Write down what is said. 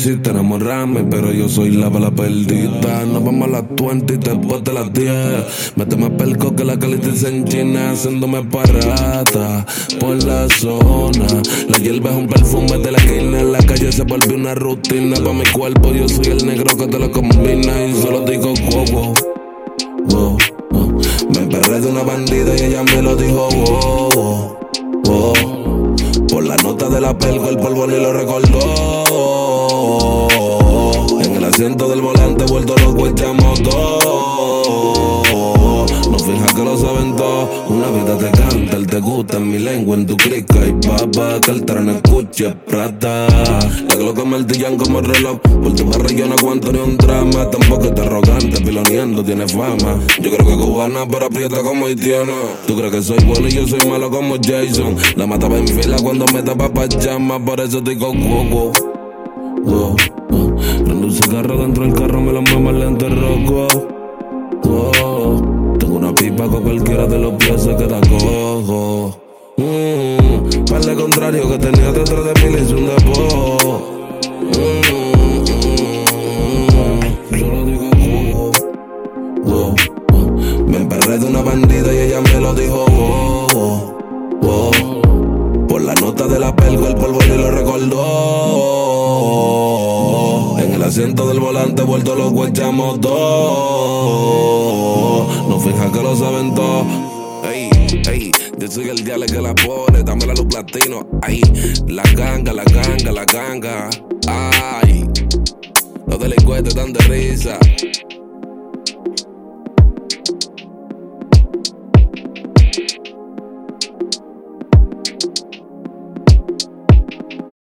quisiste enamorarme, pero yo soy la bala perdida. Nos vamos a las 20 y después de las 10. Méteme pelco que la calidad en China, haciéndome parada por la zona. La hierba es un perfume de la esquina, en la calle se volvió una rutina. Pa' mi cuerpo yo soy el negro que te lo combina y solo digo wow, wow, wow, wow. Me emperré de una bandida y ella me lo dijo wow, wow, wow. Por la nota de la pelco el polvo ni lo recordó. En el asiento del volante vuelto loco echamos dos. No fijas que lo saben todos. Una vida te canta, él te gusta en mi lengua, en tu crica y papa. Que el tren escuche prata. La glock me martillan como reloj. Por tu barra yo no aguanto ni un drama. Tampoco es arrogante, piloneando tiene fama. Yo creo que cubana pero aprieta como haitiana. Tú crees que soy bueno y yo soy malo como Jason. La mataba en fila cuando me tapa pa' llama. Por eso digo wow, wow, wow, wow. Prendo un cigarro dentro del carro, me lo muevo al lente rojo. Wow. Tengo una pipa con cualquiera de los pies se queda cojo. Para el contrario que tenía detrás de mí le hice un depot. Solo digo wow, wow, wow. Me emperré de una bandida y ella me lo dijo wow, wow, wow. Por la nota de la pelco el polvo ni lo recordó. En el asiento del volante vuelto loco echamos dos. No fijas que lo saben todos. Ey, ey, yo soy el diale que la pone, dame la luz platino. Ay, la ganga, la ganga, la ganga. Ay, los delincuentes dan de risa.